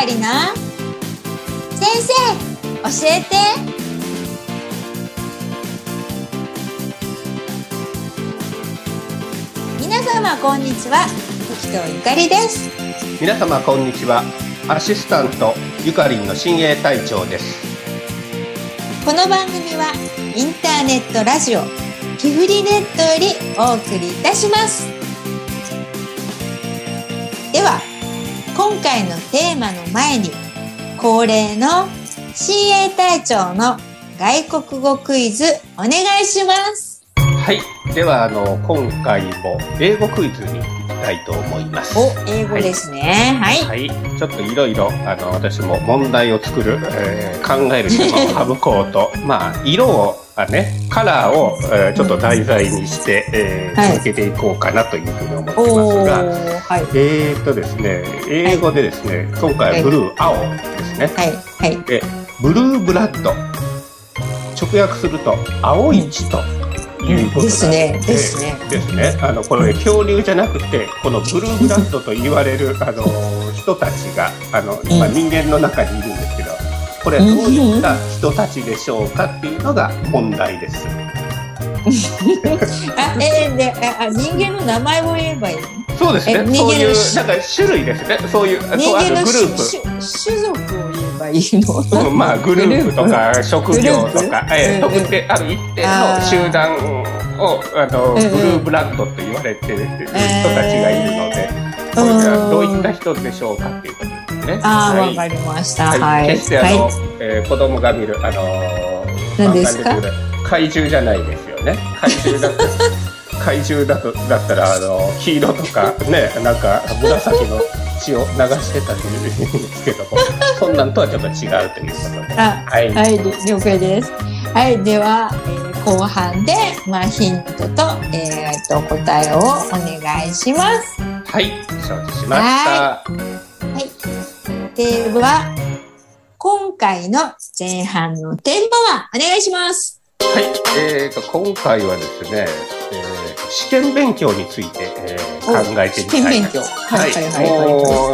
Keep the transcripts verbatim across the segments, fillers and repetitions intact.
かりな先生教えて。皆様こんにちは、時藤ゆかりです。 皆様こんにちは、アシスタントゆかりんの親衛隊長です。 この番組はインターネットラジオキフリネットよりお送りいたします。では今回のテーマの前に恒例の親衛隊長の外国語クイズお願いします。 はい、ではあの今回も英語クイズに行きたいと思います。 お、英語ですね。はい、 はい、はい、ちょっといろいろあの私も問題を作る、えー、考える手間を省こうとまあ色をあねカラーを、えー、ちょっと題材にして、えーはい、続けていこうかなというふうに思ってますが、はい、えーとですね英語でですね、はい、今回はブルー、はい、青ですね。はいはい、でブルーブラッド直訳すると青い血ということですね。ですね。ですね。あのこれ恐竜じゃなくてこのブルーブラッドと言われるあの人たちがあの、まあ、人間の中にいるんですけど、これはどういった人たちでしょうかっていうのが問題です。 あ、えー、であ人間の名前を言えばいいの？ そうですね。そういうなんか種類ですね。そういう人間のグループ種族を言えばいいの？ うん、まあグループとか職業とか、えー、特定ある一定の集団をあの、うん、ブルーブラッドと言われている人たちがいるので、これがどういった人でしょうかっていうことですね。 ああ、わ、はい、かりました。はい。 はい、決してあの、はい、えー、子供が見るあの何ですか？ 怪獣じゃないですよね。怪獣だと怪獣だとだったらあの黄色とかね、なんか紫の血を流してたりするんですけども、そんなんとはちょっと違うということで。 あ、はい、はい、了解です。はい、では、えー、後半でまあヒントと、えー、と答えをお願いします。 はい、承知しました。はい。 では今回の前半のテーマはお願いします。 はい、えーと今回はですね、えー、試験勉強について、えー、考えてみたい。試験勉強。はいはいはいはい。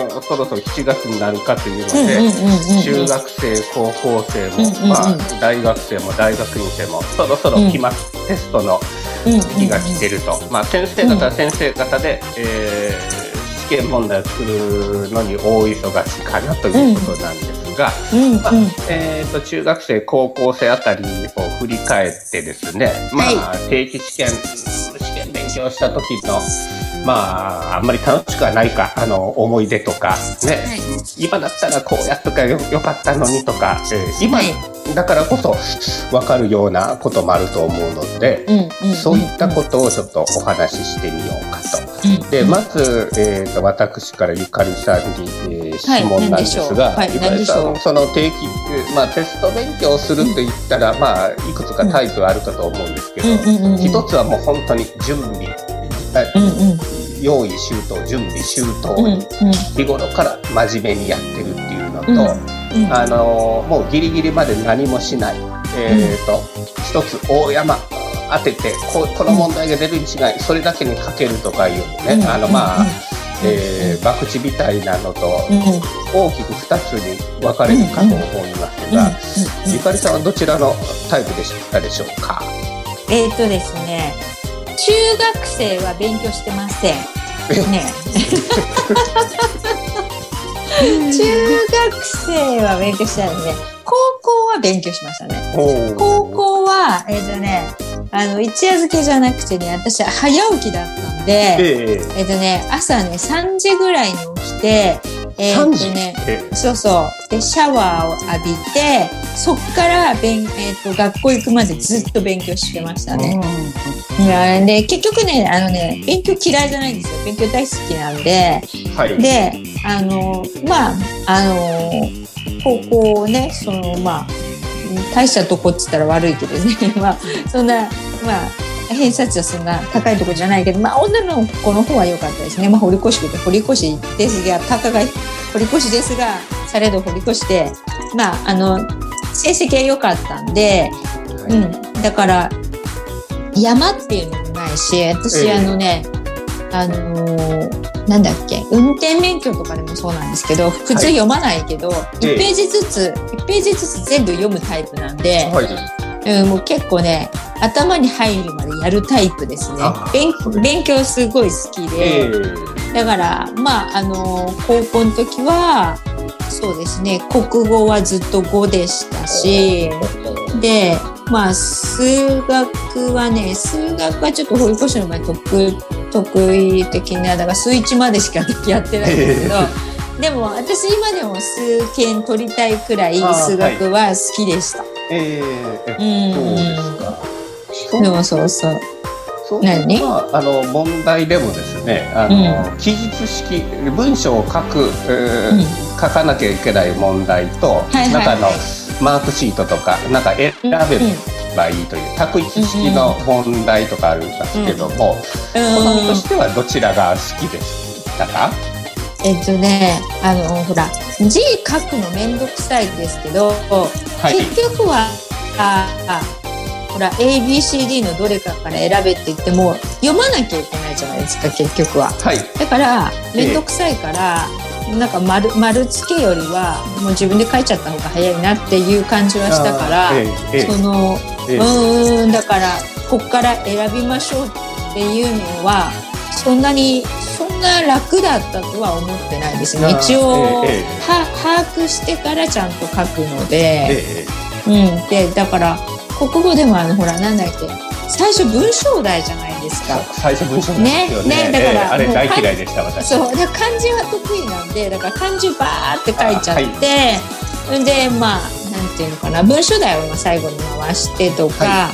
もうそろそろしちがつになるかというので、うんうんうんうん、中学生、高校生も、うんうんうん、まあ大学生も大学院生もそろそろ期末テストの日が来てると、うんうんうん、まあ先生方は先生方で、えー、試験問題を作るのに大忙しかなということなんですが、うんまあえー、と中学生高校生あたりを振り返ってですね、まあ、はい、定期試験試験勉強した時のまああんまり楽しくはないかあの思い出とかね、はい、今だったらこうやっとか よ, よかったのにとか、えー、今だからこそ分かるようなこともあると思うので、うんうん、そういったことをちょっとお話ししてみようかと。うん、でまず、えー、と私からゆかりさんに、えー、質問なんですが、はい、ゆかりさんその定期、まあ、テスト勉強するといったら、うんまあ、いくつかタイプあるかと思うんですけど、うんうん、一つはもう本当に準備、うんうん、用意周到準備周到に、うんうん、日頃から真面目にやってるっていうのと、うんうん、あのもうギリギリまで何もしない、えー、と一つ大山当てて こ, この問題が出るに違いそれだけにかけるとかいうね、うん、あのまあ、うんえー、博打みたいなのと、うん、大きくふたつに分かれるかと思いますが、うんうん、ゆかりさんはどちらのタイプでしたでしょうか？ えーとですね、中学生は勉強してませんね。中学生は勉強してないので、高校は勉強しましたね。高校はえーとねあの一夜漬けじゃなくてね、私は早起きだったんで、えー、えーとね朝ねさんじぐらいに起きて、えーとね、えー、そうそうでシャワーを浴びて、そっから勉、えーと学校行くまでずっと勉強してましたね。いやで結局ねあのね勉強嫌いじゃないんですよ。勉強大好きなんで、はい、であのまああの高校ねそのまあ大したとこって言ったら悪いけどねまあそんなまあ偏差値はそんな高いとこじゃないけど、まあ女の子の方は良かったですね。まあ堀越区で堀越ですがたかが堀越ですがされど堀越でまああの成績は良かったんで、はい、うんだから山っていうのもないし、私、えー、あのねあのー、なんだっけ、運転免許とかでもそうなんですけど、普通読まないけど、はい、いちページずつ、ええ、いちページずつ全部読むタイプなんで、はい、うん、もう結構ね、頭に入るまでやるタイプですね。勉, 勉強すごい好きで、えー、だからまああの高校の時はそうですね、国語はずっとごでしたし、でまあ数学はね、数学はちょっと保育士の前得得意的な、だから数いちまでしかやってないんですけど、えー、でも私今でも数検取りたいくらい数学は好きでした。はい、 えー、そうですか。 そうそうそう。 そう何？まあ、あの問題でもですね、あの、うん、記述式文章を書く、えーうん、書かなきゃいけない問題と、はいはいはい、中のマークシートとかなんか選べばいいという、うん、択一式の問題とかあるんですけども、好みとしてはどちらが好きでしたか？ えっとね、あのほら字書くのめんどくさいですけど、はい、結局はああほら エービーシーディー のどれかから選べって言っても読まなきゃいけないじゃないですか、結局は、はい、だからめんどくさいから、えー、なんか 丸, 丸付けよりはもう自分で書いちゃった方が早いなっていう感じはしたから、えーえー、その、えー、うーんだからこっから選びましょうっていうのはそんなにそんな楽だったとは思ってないですね。一応、えーえー、は把握してからちゃんと書くので、えーうん、でだから国語でもあのほらなんだっけ、最初文章題じゃないですか。 最初文章題ですよね。ね、ね、だから、えー、あれ大嫌いでした私。 そう、で漢字は得意なんで、だから漢字バーって書いちゃって、はい、でまあなんていうのかな、文章題を最後に回してとか、はい、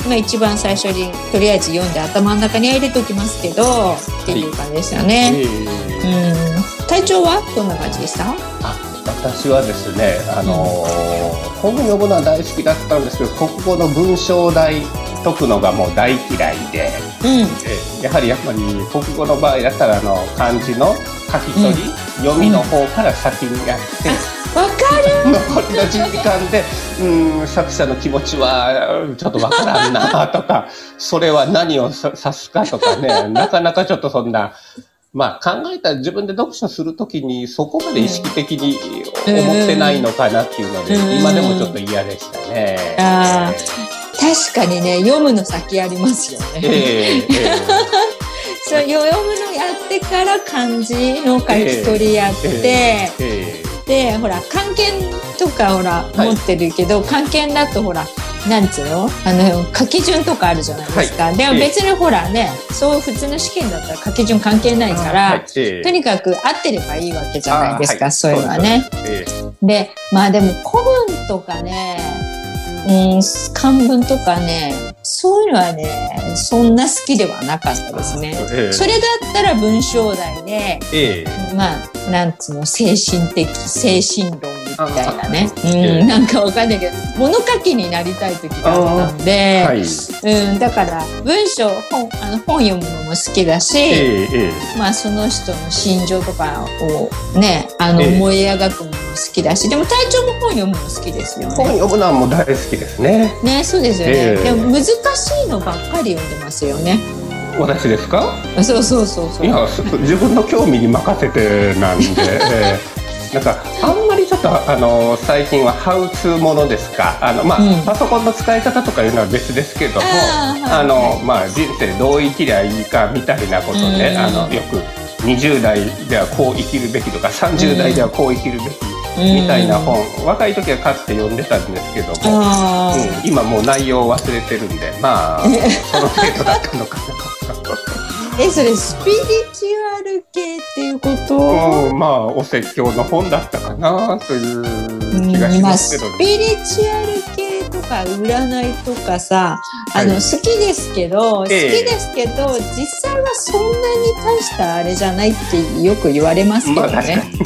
まあ一番最初にとりあえず読んで頭の中に入れておきますけど、はい、っていう感じでしたね。はい、うん、体調はどんな感じでした？ あ、私はですね、あのーうん、本読むのは大好きだったんですけど、国語の文章題解くのがもう大嫌いで、うん、えやはりやっぱり国語の場合だったらあの漢字の書き取り、うん、読みの方から先にやって、 わ、うん、かる残りのじゅうじかんでうん作者の気持ちはちょっとわからんなとかそれは何を指すかとかねなかなかちょっとそんなまあ考えたら自分で読書するときにそこまで意識的に思ってないのかなっていうので、うん、今でもちょっと嫌でしたね。 あー、確かにね、読むの先ありますよね。えーえー、そう読むのやってから漢字の書き取りやって、えーえー、でほら漢検とかほら、はい、持ってるけど漢検だとほらなんつうのあの書き順とかあるじゃないですか、はい、でも別にほらね、そう普通の試験だったら書き順関係ないから、はい、とにかく合ってればいいわけじゃないですか、はい、そういうのはね。でまあでも古文とかね、うん、漢文とかね、そういうのはねそんな好きではなかったですね、えー、それだったら文章題で、えー、まあなんつうの精神的精神論みたいなね、うん、えー、なんかわかんないけど物書きになりたい時があったんで、はい、うん、だから文章 本, あの本読むのも好きだし、えーえー、まあその人の心情とかをねあの思い描くのも好きだし、でも隊長も本読むの好きですよね。 本読むのはもう大好きですね。 ね、そうですよね、えー、でも難しいのばっかり読んでますよね。 私ですか？ そうそうそうそう。 いや自分の興味に任せてなんで、えー、なんかあんまりちょっとあの最近はハウツーものですか、あの、まあうん、パソコンの使い方とかいうのは別ですけども、あ、あの、まあ、人生どう生きりゃいいかみたいなことで、うん、あのよくにじゅう代ではこう生きるべきとかさんじゅう代ではこう生きるべき、みたいな本、うん、若い時は買って読んでたんですけども、うん、今もう内容を忘れてるんで、まあその程度だったのかなえ、それスピリチュアル系っていうこと？ うん、まあお説教の本だったかなという気がしますけど、ね、 まあ、スピリチュアル系とか占いとかさ、あの、はい、好きですけど、えー、好きですけど実際はそんなに大したあれじゃないってよく言われますけどね、まあ、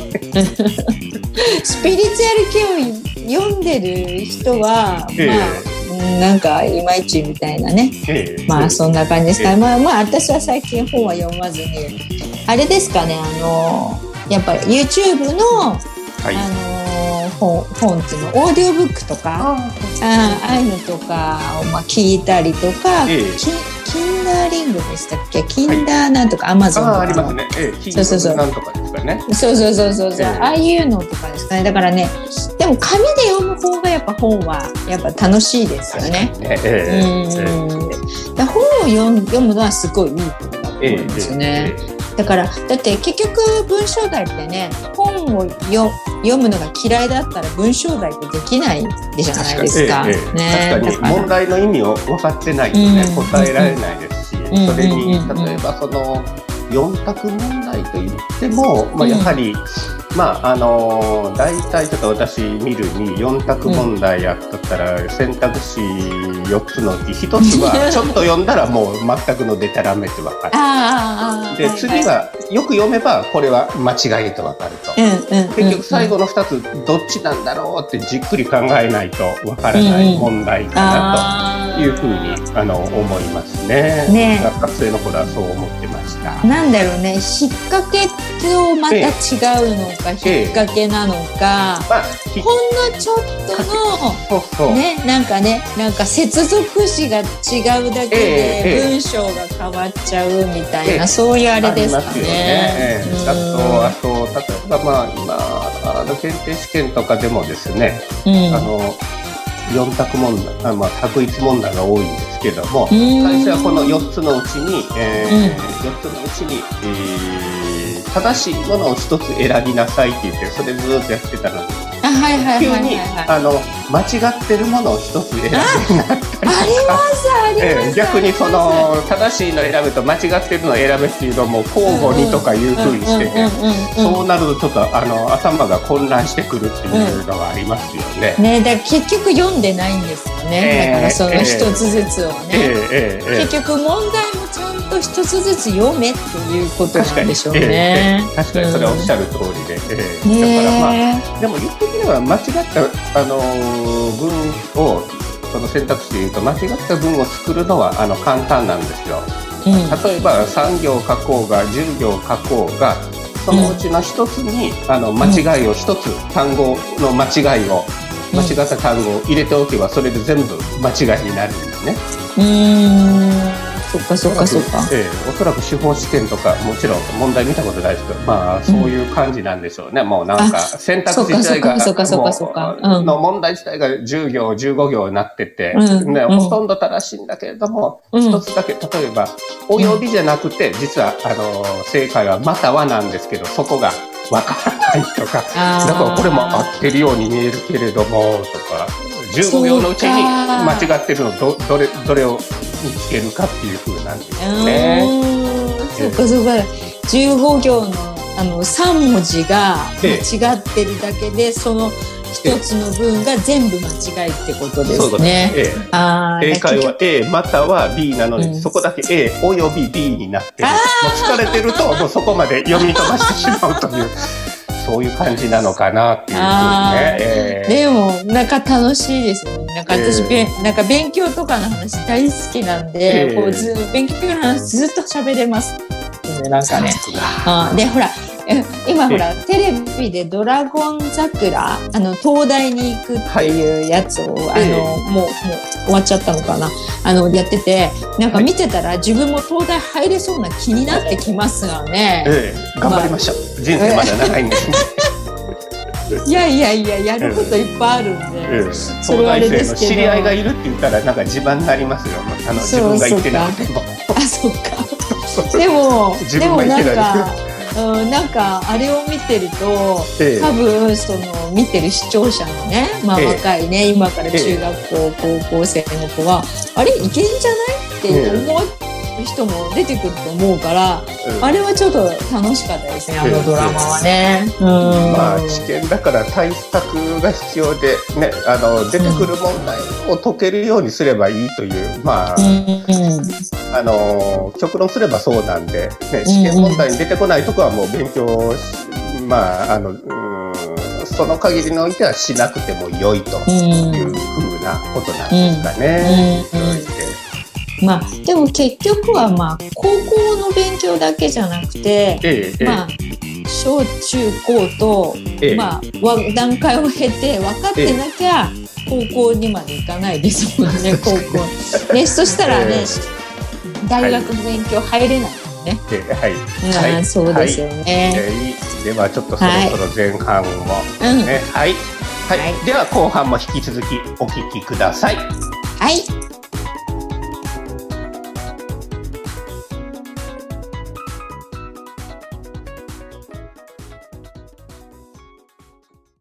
スピリチュアル系を読んでる人は、えー、まあなんかいまいちみたいなね、えー、まあそんな感じですかね、えー、まあまあ私は最近本は読まずにあれですかね、あのやっぱり YouTube の、はい、あの本, 本っていうのオーディオブックとか あ, あ, ああいうのとかをまあ聞いたりとか、ええ、キ, キンダーリングでしたっけ、キンダーなんとか、はい、アマゾンとかあありますね、ええ、そうそうそうなんとかですかね、 そうそうそうそう、ええ、ああいうのとかですかね。だからね、でも紙で読む方がやっぱ本はやっぱ楽しいですよね。ね、ええ、うん、ええ、本を読 む, 読むのはすごいいいことだと思いますよね、ええええ、だからだって結局文章題ってね、本をよ読むのが嫌いだったら文章題ってできないじゃないですか。 確かに、ええね、確かに問題の意味を分かってないとね、うん、答えられないですし、うん、それに例えばそのよん択問題といっても、まあ、やはり、うん、まああのー、大体ちょっと私見るによん択問題やったら、うん、選択肢よっつのうちひとつはちょっと読んだらもう全くのデタラメって分かるあで次はよく読めばこれは間違いと分かると、うんうん、結局最後のふたつどっちなんだろうってじっくり考えないと分からない問題かなというふうにあの思いますね。ね、学生の頃はそう思ってました。 なんだろうね、引っ掛けとまた違うのか、ええ、引っ掛けなのか、ええまあ、ほんのちょっとのそうそう、ね、なんかね、なんか接続詞が違うだけで文章が変わっちゃうみたいな、ええ、そういうあれですかね。ありますよね、 ええ、あと、あと例えば、まあ、今あの検定試験とかでもですね、うん、あのよん択問題、まあ、択一問題が多いんですけども、最初はこのよっつのうちに、えーうん、よっつのうちに、えー、正しいものをひとつ選びなさいって言ってそれずっとやってたのに、急にあの間違ってるものを一つ選ぶようになったりとか、ありますあります、えー、逆にその正しいの選ぶと間違ってるのを選ぶっていうのも交互にとかいう風にしてね、そうなるとちょっとあの頭が混乱してくるっていうのがありますよね。 うん、ね、だから結局読んでないんですよね、えー、だからその一つずつをね、えーえーえー、結局問題もちゃんと一つずつ読めっていうことなんでしょうね。 確かに、えー、確かにそれはおっしゃる通りで、うん、えー、だからまあでも言ってみれば間違ったあの文をその選択肢でいうと間違った文を作るのはあの簡単なんですよ。うん、例えばさん行書こうがじゅう行書こうがそのうちの一つに、うん、あの間違いを一つ、うん、単語の間違いを間違った単語を入れておけばそれで全部間違いになるんですね。うーん、 そっかそっかそっか、 ええ、おそらく司法試験とかもちろん問題見たことないですけど、まあそういう感じなんでしょうね、うん、もうなんか選択肢自体がの問題自体がじゅう行じゅうご行になってて、うんね、ほとんど正しいんだけれども一、うん、つだけ例えばおよびじゃなくて実はあの正解はまたはなんですけどそこがわからないとか、だからこれも合ってるように見えるけれどもとかじゅうご行のうちに間違ってるの ど, ど, れどれを見つけるかっていう風なんですよね。 そうかそうか、じゅうご行 の, あのさん文字が間違ってるだけで、ええ、その一つの文が全部間違いってことですね。 ええ、あ正解は A または B なのに、うん、そこだけ A および B になってる。もう疲れてるともうそこまで読み飛ばしてしまうというそういう感じなのかなっていうふうにね、えー、 でもなんか楽しいですよね。なんか私、えー、なんか勉強とかの話大好きなんで、えー、こうず勉強の話ずっと喋れます、ね、なんかね。あでほら今ほらテレビでドラゴン桜あの東大に行くっていうやつを、はい、あの、えー、もうもう終わっちゃったのかな、あのやっててなんか見てたら自分も東大入れそうな気になってきますがね、 えー、頑張りましょう、まあ、人生まだ長いんですねいやいやいややることいっぱいあるんで、えー、それはあれですけど、 知り合いがいるって言ったらなんか自慢になりますよ、あの自分が言ってなくても。 あ、そっかでもでもなんかうん、なんかあれを見てると、ええ、多分その見てる視聴者のね、まあ、若いね、ええ、今から中学校、ええ、高校生の子はあれいけんじゃないって思う人も出てくると思うから、ええ、あれはちょっと楽しかったですね、あのドラマはね、ええ、うんまあ試験だから対策が必要で、ね、あの出てくる問題を解けるようにすればいいという、まあ、うんうんあの極論すればそうなんで、ね、試験問題に出てこないとこはもう勉強まああのうんその限りにおいてはしなくても良いというふうなことなんですかね。うんうんうんまあ、でも結局はまあ高校の勉強だけじゃなくて、ええまあ、 小中高と、ええ、まあ段階を経て分かってなきゃ高校にまで行かないですもんね、高校ね。そしたらね、えー、大学の勉強入れないもんね。 はい、 はいはい、そうですよね。 はい、ではちょっとそろそろ前半も、はいね、はいはいはい、では後半も引き続きお聞きください。 はい。